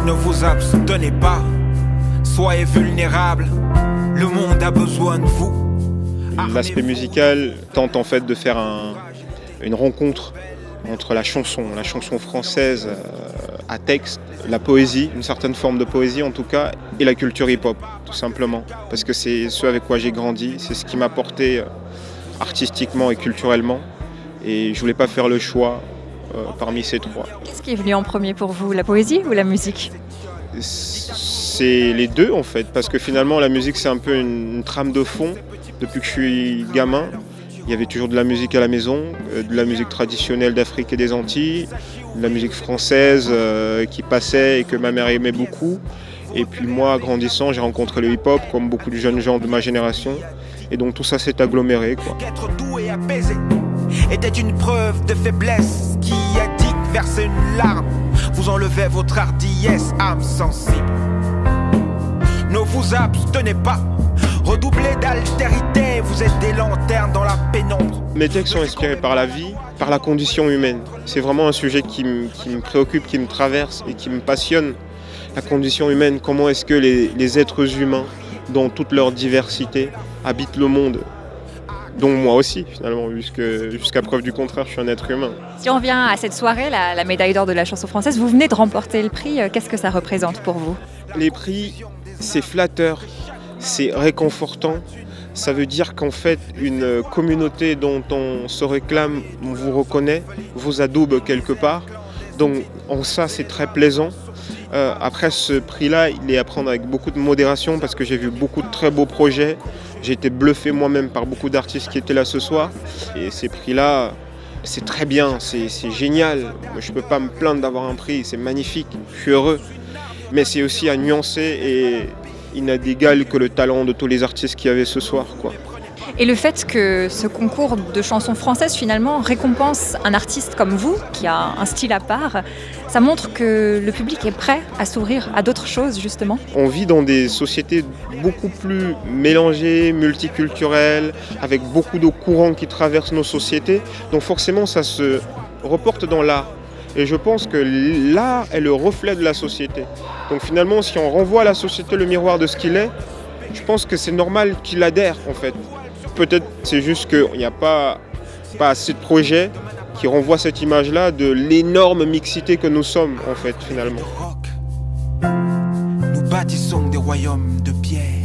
Ne vous abstenez pas, soyez vulnérables, le monde a besoin de vous. L'aspect musical tente en fait de faire une rencontre entre la chanson française à texte, la poésie, une certaine forme de poésie en tout cas, et la culture hip-hop, tout simplement. Parce que c'est ce avec quoi j'ai grandi, c'est ce qui m'a porté artistiquement et culturellement. Et je voulais pas faire le choix parmi ces trois. Qu'est-ce qui est venu en premier pour vous, la poésie ou la musique ? C'est les deux en fait, parce que finalement la musique c'est un peu une trame de fond. Depuis que je suis gamin, il y avait toujours de la musique à la maison, de la musique traditionnelle d'Afrique et des Antilles, de la musique française qui passait et que ma mère aimait beaucoup. Et puis moi, grandissant, j'ai rencontré le hip-hop comme beaucoup de jeunes gens de ma génération. Et donc tout ça s'est aggloméré, quoi. Qu'être doux et apaisé était une preuve de faiblesse qui a dit que verser une larme vous enlevez votre hardiesse, âme sensible. Ne vous abstenez pas, redoublez d'altérité, vous êtes des lanternes dans la pénombre. Mes textes sont inspirés par la vie, par la condition humaine. C'est vraiment un sujet qui me préoccupe, qui me traverse et qui me passionne. La condition humaine, comment est-ce que les êtres humains, dans toute leur diversité, habitent le monde, dont moi aussi finalement, jusqu'à preuve du contraire, je suis un être humain. Si on revient à cette soirée, la médaille d'or de la chanson française, vous venez de remporter le prix, qu'est-ce que ça représente pour vous ? Les prix, c'est flatteur, c'est réconfortant. Ça veut dire qu'en fait, une communauté dont on se réclame, on vous reconnaît, vous adoube quelque part. Donc en ça, c'est très plaisant. Après, ce prix-là, il est à prendre avec beaucoup de modération parce que j'ai vu beaucoup de très beaux projets. J'ai été bluffé moi-même par beaucoup d'artistes qui étaient là ce soir. Et ces prix-là, c'est très bien, c'est génial. Je ne peux pas me plaindre d'avoir un prix, c'est magnifique, je suis heureux. Mais c'est aussi à nuancer et il n'a d'égal que le talent de tous les artistes qu'il y avait ce soir, quoi. Et le fait que ce concours de chansons françaises finalement récompense un artiste comme vous, qui a un style à part, ça montre que le public est prêt à s'ouvrir à d'autres choses justement. On vit dans des sociétés beaucoup plus mélangées, multiculturelles, avec beaucoup de courants qui traversent nos sociétés. Donc forcément ça se reporte dans l'art. Et je pense que l'art est le reflet de la société. Donc finalement si on renvoie à la société le miroir de ce qu'il est, je pense que c'est normal qu'il adhère en fait. Peut-être c'est juste qu'il n'y a pas assez de projets qui renvoient cette image-là de l'énorme mixité que nous sommes, en fait, finalement. Nous bâtissons des royaumes de pierre.